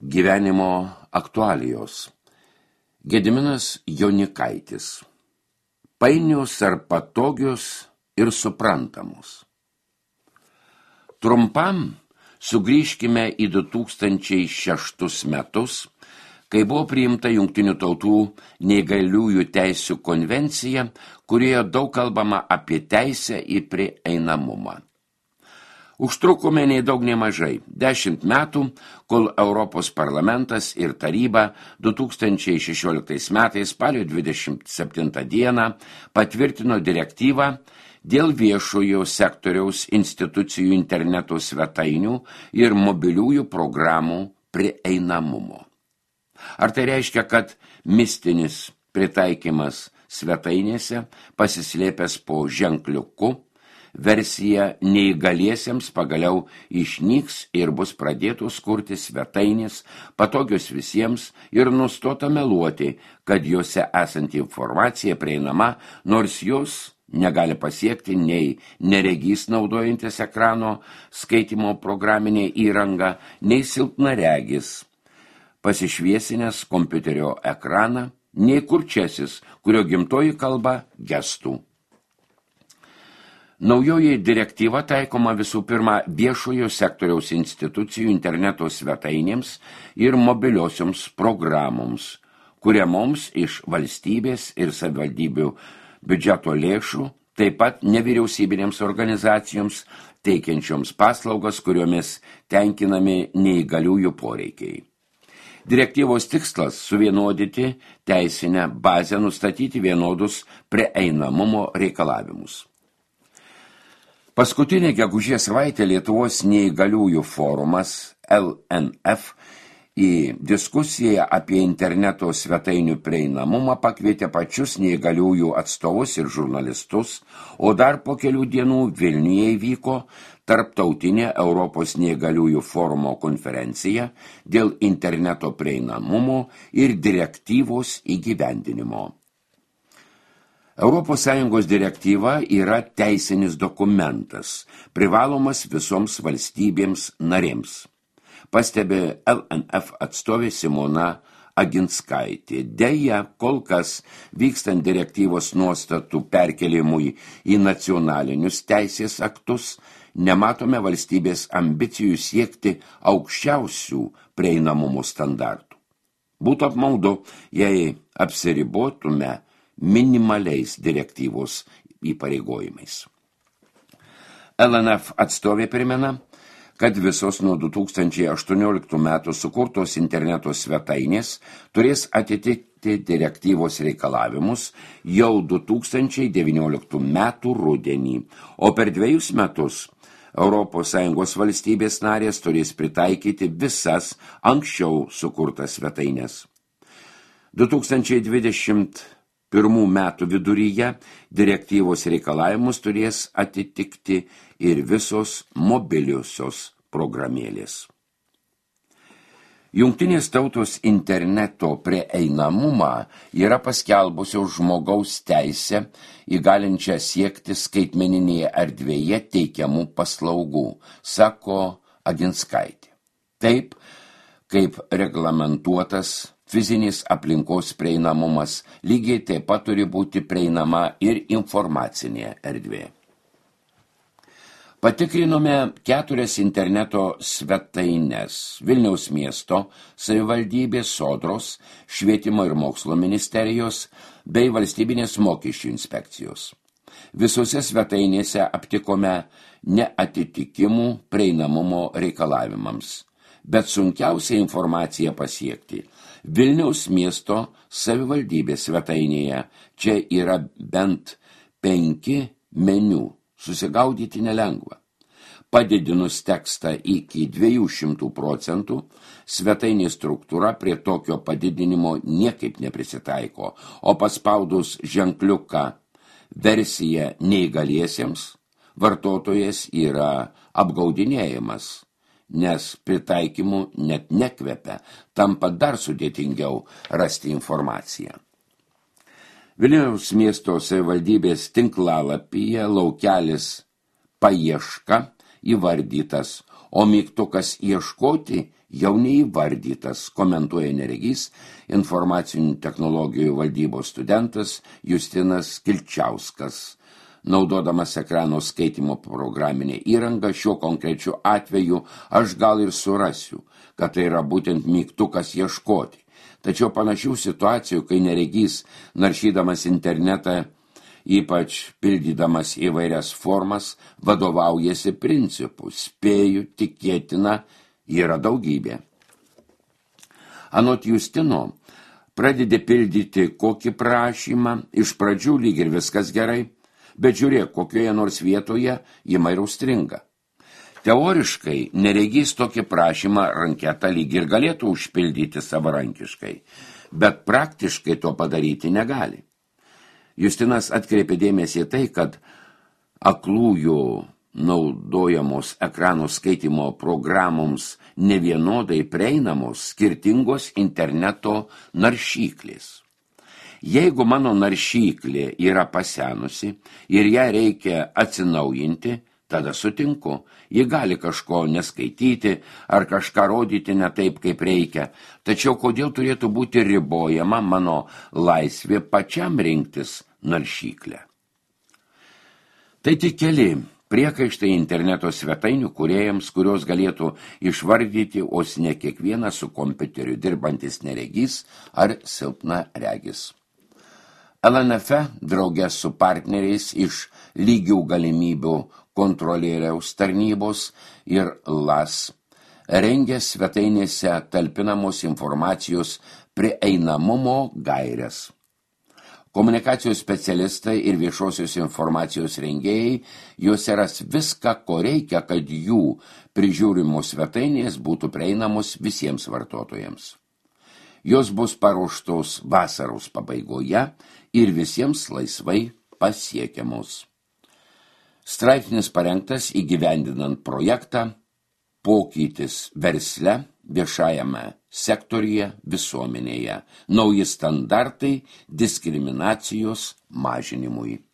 Gyvenimo aktualijos. Gediminas Jonikaitis. Painius ar patogius ir suprantamus. Trumpam sugrįžkime į 2006 metus, kai buvo priimta Jungtinių tautų neįgaliųjų teisių konvencija, kurioje daug kalbama apie teisę į prieinamumą. Užtrukome nei daug nei mažai, 10 metų, kol Europos parlamentas ir taryba 2016 metais spalio 27 dieną patvirtino direktyvą dėl viešojo sektoriaus institucijų interneto svetainių ir mobiliųjų programų prieinamumo. Ar tai reiškia, kad mistinis pritaikymas svetainėse pasislėpęs po ženkliuku, versija neįgaliesiems pagaliau išnyks ir bus pradėtos kurti svetainės, patogios visiems ir nustota meluoti, kad juose esanti informacija prieinama, nors jos negali pasiekti nei neregys naudojantis ekrano skaitymo programinė įranga, nei silpnaregis pasišviesinęs kompiuterio ekraną, nei kurčiasis, kurio gimtoji kalba gestų. Naujoji direktyva taikoma visų pirma viešojo sektoriaus institucijų interneto svetainėms ir mobiliosioms programoms, kuriamoms iš valstybės ir savivaldybių biudžeto lėšų, taip pat nevyriausybinėms organizacijoms teikiančioms paslaugas, kuriomis tenkinami neįgaliųjų poreikiai. Direktyvos tikslas suvienodyti teisinę bazę, nustatyti vienodus prieinamumo reikalavimus. Paskutinė gegužės savaitė Lietuvos neįgaliųjų forumas LNF į diskusiją apie interneto svetainių prieinamumą pakvietė pačius neįgaliųjų atstovus ir žurnalistus, o dar po kelių dienų Vilniuje įvyko tarptautinė Europos neįgaliųjų forumo konferencija dėl interneto prieinamumo ir direktyvos įgyvendinimo. ES direktyva yra teisinis dokumentas, privalomas visoms valstybėms narėms, pastebi LNF atstovė Simona Aginskaitė. Deja, kol kas vykstant direktyvos nuostatų perkelimui į nacionalinius teisės aktus, nematome valstybės ambicijų siekti aukščiausių prieinamumo standartų. Būtų apmaudu, jei apsiribotume minimaliais direktyvos įpareigojimais. LNF atstovė primena, kad visos nuo 2018 metų sukurtos interneto svetainės turės atitikti direktyvos reikalavimus jau 2019 metų rudenį, o per 2 metus ES valstybės narės turės pritaikyti visas anksčiau sukurtas svetainės. 2021 metų viduryje direktyvos reikalavimus turės atitikti ir visos mobiliosios programėlės. Jungtinės tautos interneto prieinamumą yra paskelbusios žmogaus teisę įgalinčią siekti skaitmeninėje erdvėje teikiamų paslaugų, sako Aginskaitė. Taip, kaip reglamentuotas fizinis aplinkos prieinamumas, lygiai taip pat turi būti prieinama ir informacinė erdvė. Patikrinome 4 interneto svetaines Vilniaus miesto, savivaldybės, Sodros, Švietimo ir mokslo ministerijos bei valstybinės mokesčių inspekcijos. Visose svetainėse aptikome neatitikimų prieinamumo reikalavimams, bet sunkiausia informacija pasiekti Vilniaus miesto savivaldybės svetainėje. Čia yra bent 5 meniu, susigaudyti nelengva. Padidinus tekstą iki 200%, svetainės struktūra prie tokio padidinimo niekaip neprisitaiko, o paspaudus ženkliuką versija neįgaliesiems, vartotojas yra apgaudinėjimas, nes pritaikymų net nekvepia, tampa dar sudėtingiau rasti informaciją. Vilniaus miesto savivaldybės tinklalapyje laukelis paieška įvardytas, o mygtukas ieškoti jau neįvardytas, komentuoja neregys informacinių technologijų valdybos studentas Justinas Kilčiauskas. Naudodamas ekrano skaitimo programinę įrangą, šiuo konkrečiu atveju aš gal ir surasiu, kad tai yra būtent mygtukas ieškoti. Tačiau panašių situacijų, kai neregys, naršydamas internetą, ypač pildydamas įvairias formas, vadovaujasi principu, spėju, tikėtina, yra daugybė. Anot Justino, pradedi pildyti kokį prašymą, iš pradžių lyg ir viskas gerai, bet žiūrėk, kokioje nors vietoje ima ir užstringa. Teoriškai neregys tokį prašymą ranketą lyg ir galėtų užpildyti savarankiškai, bet praktiškai to padaryti negali. Justinas atkreipė dėmesį tai, kad aklųjų naudojamos ekrano skaitimo programoms nevienodai prieinamos skirtingos interneto naršyklės. Jeigu mano naršyklė yra pasenusi ir ją reikia atsinaujinti, tada sutinku, ji gali kažko neskaityti ar kažką rodyti ne taip, kaip reikia, tačiau kodėl turėtų būti ribojama mano laisvė pačiam rinktis naršyklę? Tai tik keli priekaištai interneto svetainių kūrėjams, kurios galėtų išvardyti, os ne kiekvienas su kompiuteriu dirbantis neregys ar silpna regis. LNF drauge su partneriais iš lygių galimybių kontrolieriaus tarnybos ir LAS rengia svetainėse talpinamos informacijos prieinamumo gaires. Komunikacijos specialistai ir viešosios informacijos rengėjai juose ras viską, ko reikia, kad jų prižiūrimos svetainės būtų prieinamos visiems vartotojams. Jos bus paruoštos vasaros pabaigoje ir visiems laisvai pasiekiamos. Straipsnis parengtas įgyvendinant projektą Pokytis versle, viešajame sektoriuje, visuomenėje. Nauji standartai diskriminacijos mažinimui.